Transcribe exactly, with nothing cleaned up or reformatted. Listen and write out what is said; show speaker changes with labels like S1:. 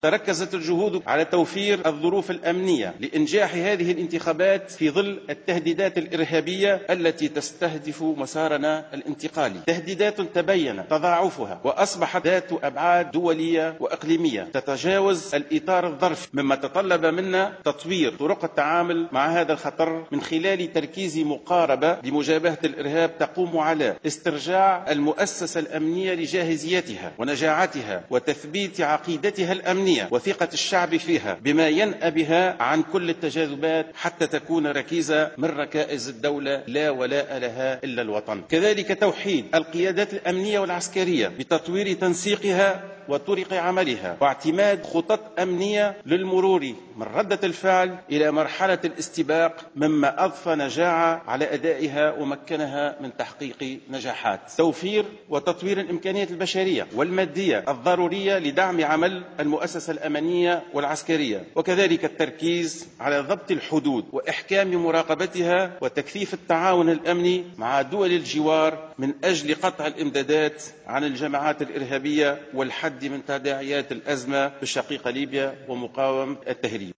S1: تركزت الجهود على توفير الظروف الأمنية لإنجاح هذه الانتخابات في ظل التهديدات الإرهابية التي تستهدف مسارنا الانتقالي، تهديدات تبين تضاعفها وأصبحت ذات أبعاد دولية وإقليمية تتجاوز الإطار الظرفي، مما تطلب منا تطوير طرق التعامل مع هذا الخطر من خلال تركيز مقاربة لمجابهة الإرهاب تقوم على استرجاع المؤسسة الأمنية لجاهزيتها ونجاعتها وتثبيت عقيدتها الأمنية وثقة الشعب فيها، بما ينأى بها عن كل التجاذبات حتى تكون ركيزة من ركائز الدولة لا ولاء لها إلا الوطن. كذلك توحيد القيادات الأمنية والعسكرية بتطوير تنسيقها وطرق عملها واعتماد خطط أمنية للمرور من ردة الفعل إلى مرحلة الاستباق، مما أضفى نجاعة على أدائها ومكنها من تحقيق نجاحات. توفير وتطوير الإمكانيات البشرية والمادية الضرورية لدعم عمل المؤسسة الأمنية والعسكرية، وكذلك التركيز على ضبط الحدود وإحكام مراقبتها وتكثيف التعاون الأمني مع دول الجوار من أجل قطع الإمدادات عن الجماعات الإرهابية والحد من تداعيات الأزمة بالشقيقة ليبيا ومقاومة التهريب.